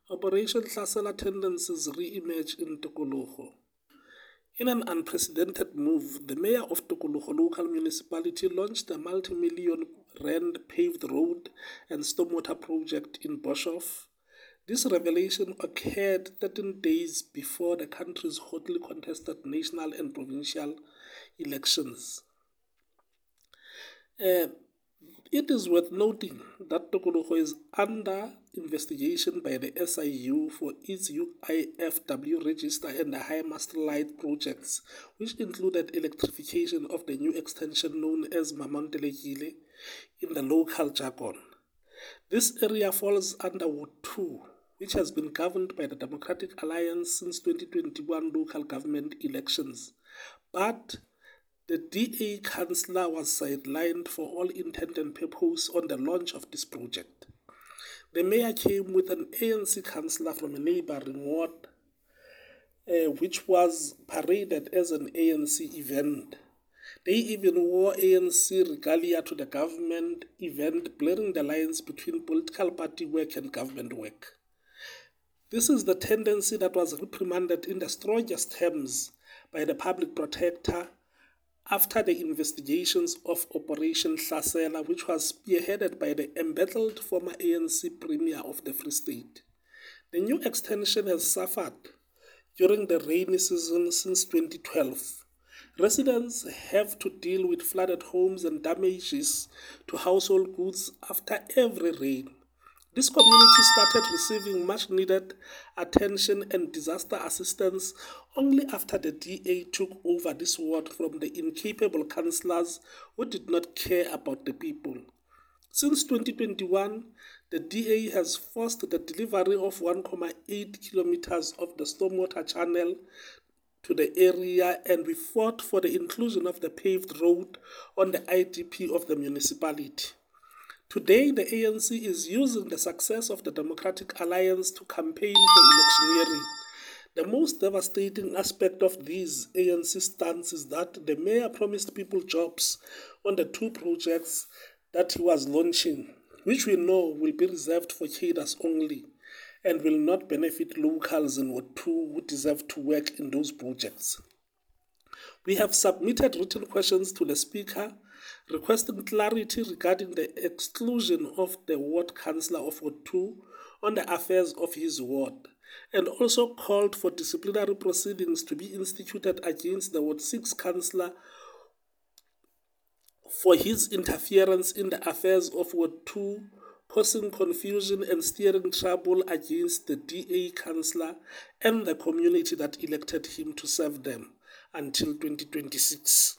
Operation Hlasela tendencies re-emerge in Tokologo. In an unprecedented move, the mayor of Tokologo local municipality launched a multi-million rand paved road and stormwater project in Boshoff. This revelation occurred 13 days before the country's hotly contested national and provincial elections. It is worth noting that Tokologo is under investigation by the SIU for its UIFW register and the High Master Light projects, which included electrification of the new extension known as Mamantelekile in the local jargon. This area falls under Ward 2, which has been governed by the Democratic Alliance since 2021 local government elections. But the DA councillor was sidelined for all intent and purpose on the launch of this project. The mayor came with an ANC councillor from a neighbouring ward, which was paraded as an ANC event. They even wore ANC regalia to the government event, blurring the lines between political party work and government work. This is the tendency that was reprimanded in the strongest terms by the public protector after the investigations of Operation Hlasela, which was spearheaded by the embattled former ANC Premier of the Free State. The new extension has suffered during the rainy season since 2012. Residents have to deal with flooded homes and damages to household goods after every rain. This community started receiving much needed attention and disaster assistance only after the DA took over this ward from the incapable councillors who did not care about the people. Since 2021, the DA has forced the delivery of 1.8 kilometers of the stormwater channel to the area, and we fought for the inclusion of the paved road on the IDP of the municipality. Today, the ANC is using the success of the Democratic Alliance to campaign for electioneering. The most devastating aspect of these ANC stunts is that the mayor promised people jobs on the two projects that he was launching, which we know will be reserved for cadres only and will not benefit locals in Ward 2 who deserve to work in those projects. We have submitted written questions to the Speaker requesting clarity regarding the exclusion of the ward councillor of Ward 2 on the affairs of his ward, and also called for disciplinary proceedings to be instituted against the Ward 6 councillor for his interference in the affairs of Ward 2, causing confusion and steering trouble against the DA councillor and the community that elected him to serve them until 2026.